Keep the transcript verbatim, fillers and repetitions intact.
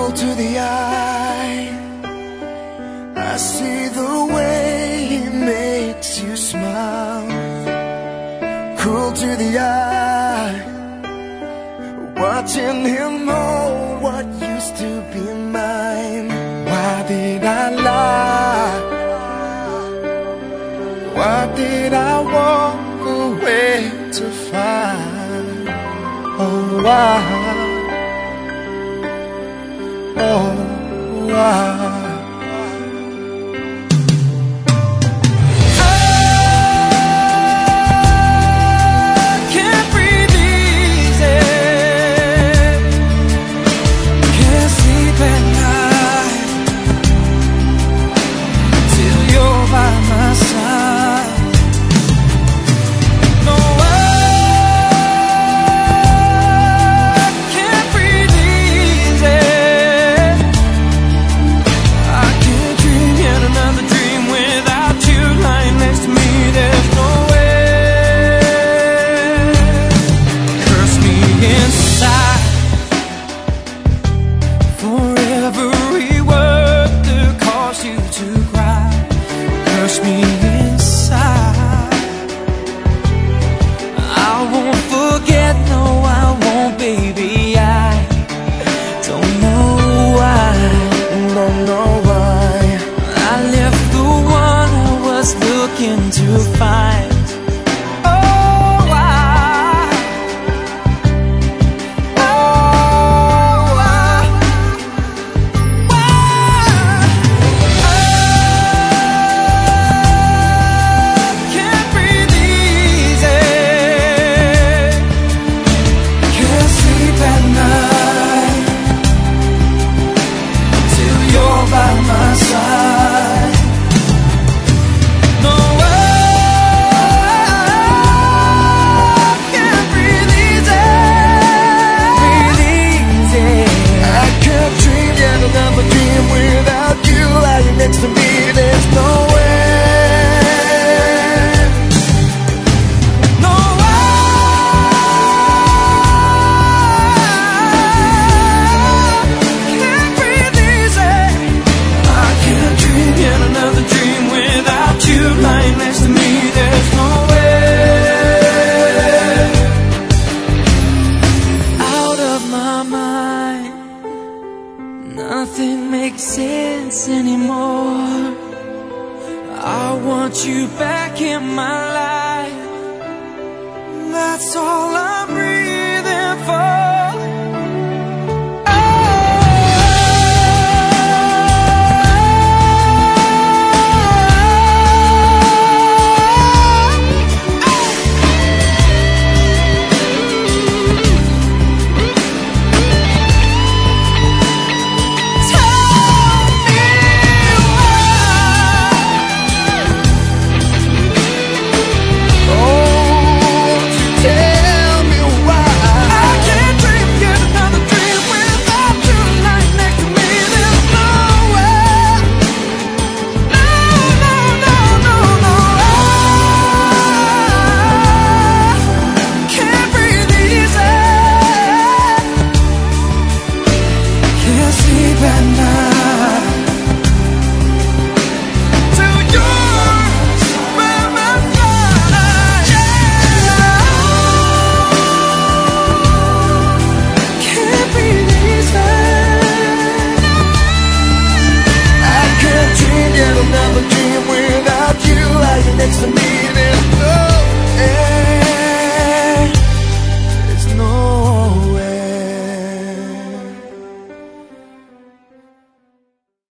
cruel to the eye. I see the way he makes you smile. Cruel to the eye, watching him hold what used to be mine. Why did I lie? Why did I walk away to find? Oh, why? Oh, why? To find, oh why, oh why, why, I can't breathe easy, can't sleep at night till you're by my side. Another dream without you lying next to me. There's no way, no way. Can't breathe easy. I can't dream yet another dream without you lying next to me. There's no way. Out of my mind, nothing makes sense anymore. I want you back in my life. That's all I'm